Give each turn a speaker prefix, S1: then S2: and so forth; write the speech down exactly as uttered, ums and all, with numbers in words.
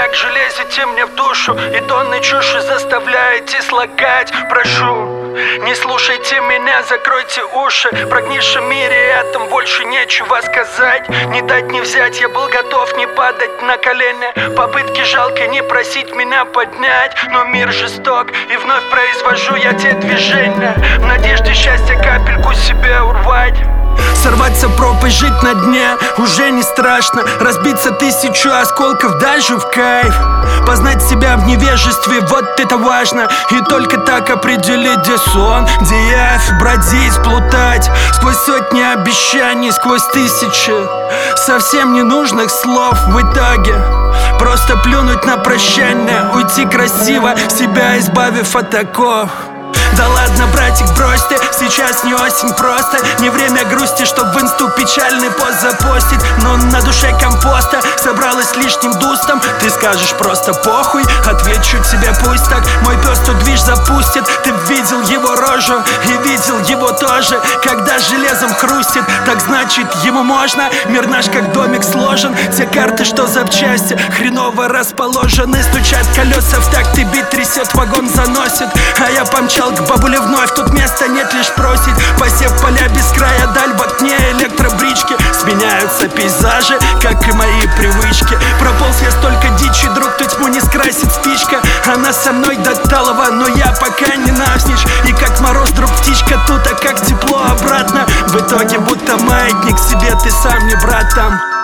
S1: также лезете мне в душу и тонны чуши заставляете слагать. Прошу, не слушайте меня, закройте уши. В прогнившем мире этом больше нечего сказать. Не дать не взять, я был готов не падать на колени. Попытки жалко не просить меня поднять, но мир жесток, и вновь произвожу я те движения в надежде счастья капельку себе урвать. Сорваться пропасть, жить на дне уже не страшно. Разбиться тысячу осколков даже в кайф. Познать себя в невежестве, вот это важно. И только так определить, где сон, где явь. Бродить, плутать сквозь сотни обещаний, сквозь тысячи совсем ненужных слов. В итоге просто плюнуть на прощание, уйти красиво, себя избавив от оков. Да ладно, братик, брось ты, сейчас не осень просто. Не время грусти, чтоб в инсту печальный пост запостить. Но на душе компоста собралась лишним дустом. Ты скажешь просто похуй, отвечу тебе пусть так. Мой пес тут движ запустит, ты видел его рожу и видел его тоже. Когда железом хрустит, так значит ему можно. Мир наш как домик сложен, те карты, что запчасти хреново расположены. Стучат колеса в такт, и бит трясет, вагон заносит. А я помчал к бабуле вновь, тут места нет, лишь просить. Посев поля без края, даль в окне электробрички. Сменяются пейзажи, как и мои привычки. Прополз я столько дичи, друг, тут тьму не скрасит спичка. Она со мной до талого, но я пока не навзничь. И как мороз, друг, птичка тут, а как тепло обратно. В итоге будто маятник себе, ты сам не брат там.